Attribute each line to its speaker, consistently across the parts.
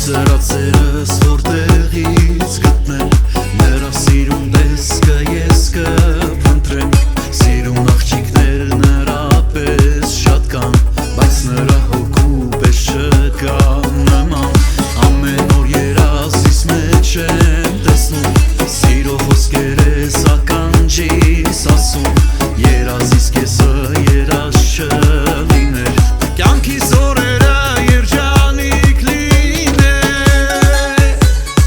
Speaker 1: Սրացերս որտեղից գտնել նրա սիրուն տեսքը ես կփնտրեմ Սիրուն աղջիկներ նրա պես շատ կան բայց նրա հոգու պես չկա նման Ամեն օր երազիս մեջ եմ տեսնում Սիրո խոսքեր ես ականջիս ասում Երազիս կեսը երազ չլիներ Կյանքիս օրերը երջանիկ լիներ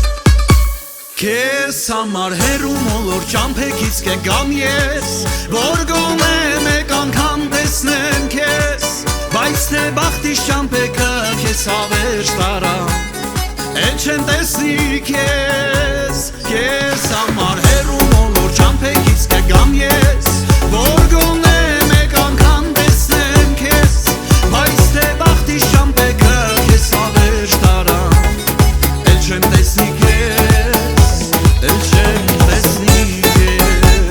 Speaker 1: Քեզ համար հեռու մոլոր ճամփեքից կգամ ես Որ գոնե մեկ անգամ տեսնեմ քեզ Բայց թե բախտիս ճամփեքը քեզ հավերժ տարա Էլ չեմ տեսնի քեզ Քեզ համար հեռու մոլոր ճամփեքից կգամ ես Որ գոնե մեկ անգամ տեսնեմ քեզ Բայց թե բախտիս ճամփեքը քեզ հավերժ տարա Էլ չեմ տեսնի քեզ Էլ չեմ տեսնի քեզ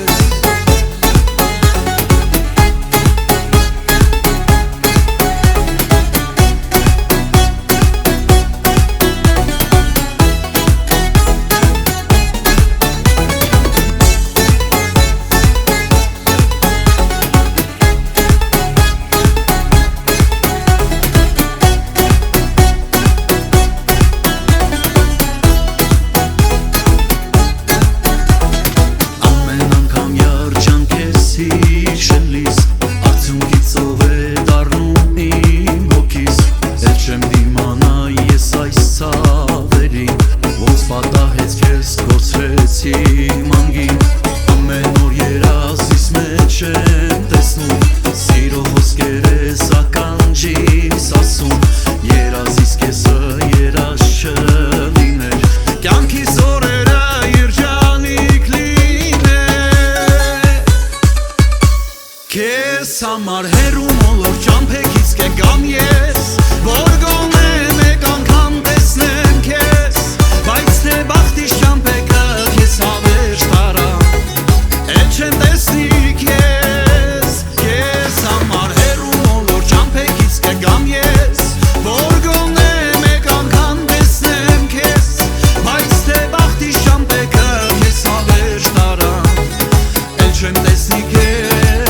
Speaker 1: Քեզ համար հեռու մոլոր ճամփեքից կգամ ես Որ գոնե մեկ անգամ տեսնեմ քեզ Բայց թե բախտիս ճամփեքը քեզ հավերժ տարա Էլ չեմ տեսնի քեզ Քեզ համար հեռու մոլոր ճամփեքից կգամ ես Որ գոնե մեկ անգամ տեսնեմ քեզ Բայց թե բախտիս ճամփեքը քեզ հավերժ տարա Էլ չեմ տեսնի քեզ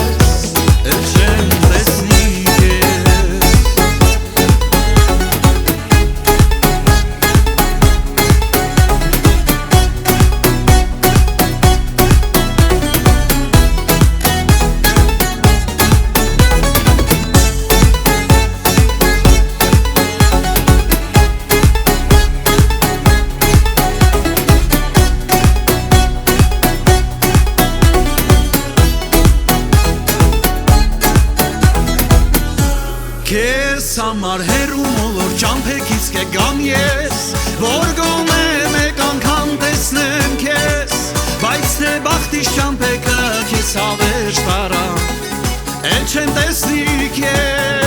Speaker 1: Քեզ համար հեռու մոլոր ճամփեքից կգամ ես Որ գոնե մեկ անգամ տեսնեմ քեզ Բայց թե բախտիս ճամփեքը քեզ հավերժ տարա Էլ չեմ տեսնի քեզ